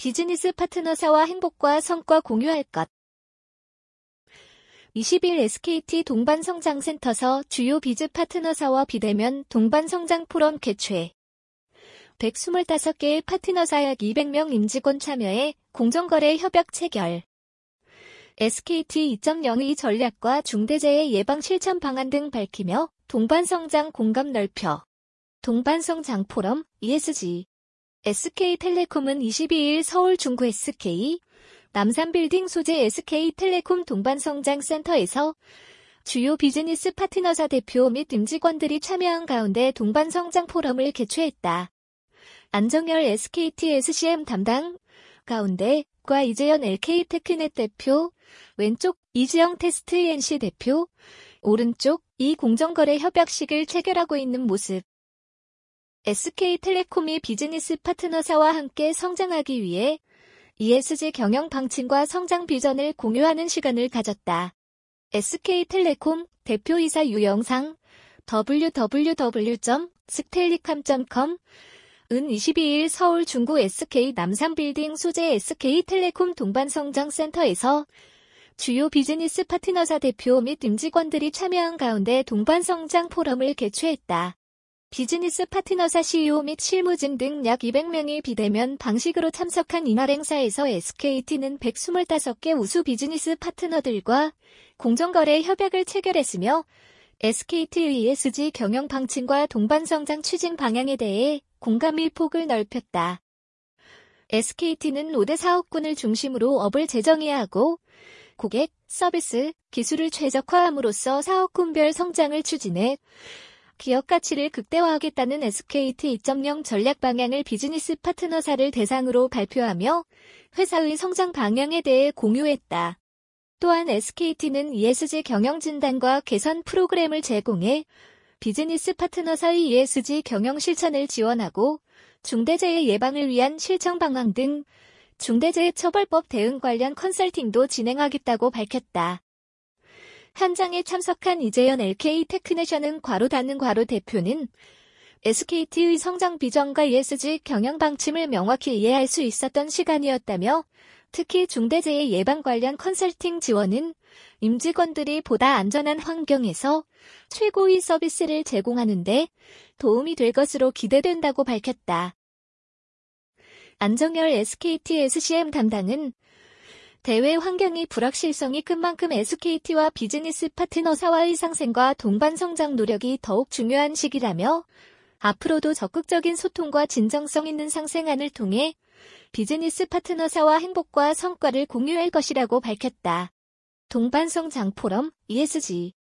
비즈니스 파트너사와 행복과 성과 공유할 것. 20일 SKT 동반성장센터서 주요 비즈 파트너사와 비대면 동반성장 포럼 개최. 125개의 파트너사 약 200명 임직원 참여해 공정거래 협약 체결. SKT 2.02 전략과 중대재해 예방 실천 방안 등 밝히며 동반성장 공감 넓혀. 동반성장 포럼 ESG. SK텔레콤은 22일 서울 중구 SK 남산빌딩 소재 SK텔레콤 동반성장센터에서 주요 비즈니스 파트너사 대표 및 임직원들이 참여한 가운데 동반성장 포럼을 개최했다. 안정열 SKT SCM 담당 가운데과 이재현 LK테크넷 대표, 왼쪽 이지영 테스트 ENC 대표, 오른쪽 이 공정거래 협약식을 체결하고 있는 모습. SK텔레콤이 비즈니스 파트너사와 함께 성장하기 위해 ESG 경영 방침과 성장 비전을 공유하는 시간을 가졌다. SK텔레콤 대표이사 유영상 www.skellicom.com 은 22일 서울 중구 SK 남산빌딩 소재 SK텔레콤 동반성장센터에서 주요 비즈니스 파트너사 대표 및 임직원들이 참여한 가운데 동반성장 포럼을 개최했다. 비즈니스 파트너사 CEO 및 실무진 등 약 200명이 비대면 방식으로 참석한 이날 행사에서 SKT는 125개 우수 비즈니스 파트너들과 공정거래 협약을 체결했으며 SKT의 ESG 경영 방침과 동반성장 추진 방향에 대해 공감의 폭을 넓혔다. SKT는 5대 사업군을 중심으로 업을 재정의하고 고객, 서비스, 기술을 최적화함으로써 사업군별 성장을 추진해 기업 가치를 극대화하겠다는 SKT 2.0 전략 방향을 비즈니스 파트너사를 대상으로 발표하며 회사의 성장 방향에 대해 공유했다. 또한 SKT는 ESG 경영 진단과 개선 프로그램을 제공해 비즈니스 파트너사의 ESG 경영 실천을 지원하고 중대재해 예방을 위한 실천 방안 등 중대재해처벌법 대응 관련 컨설팅도 진행하겠다고 밝혔다. 현장에 참석한 이재현 LK테크넷은 대표는 SKT의 성장 비전과 ESG 경영 방침을 명확히 이해할 수 있었던 시간이었다며 특히 중대재해 예방 관련 컨설팅 지원은 임직원들이 보다 안전한 환경에서 최고의 서비스를 제공하는 데 도움이 될 것으로 기대된다고 밝혔다. 안정열 SKT SCM 담당은 대외 환경의 불확실성이 큰 만큼 SKT와 비즈니스 파트너사와의 상생과 동반성장 노력이 더욱 중요한 시기라며 앞으로도 적극적인 소통과 진정성 있는 상생안을 통해 비즈니스 파트너사와 행복과 성과를 공유할 것이라고 밝혔다. 동반성장 포럼 ESG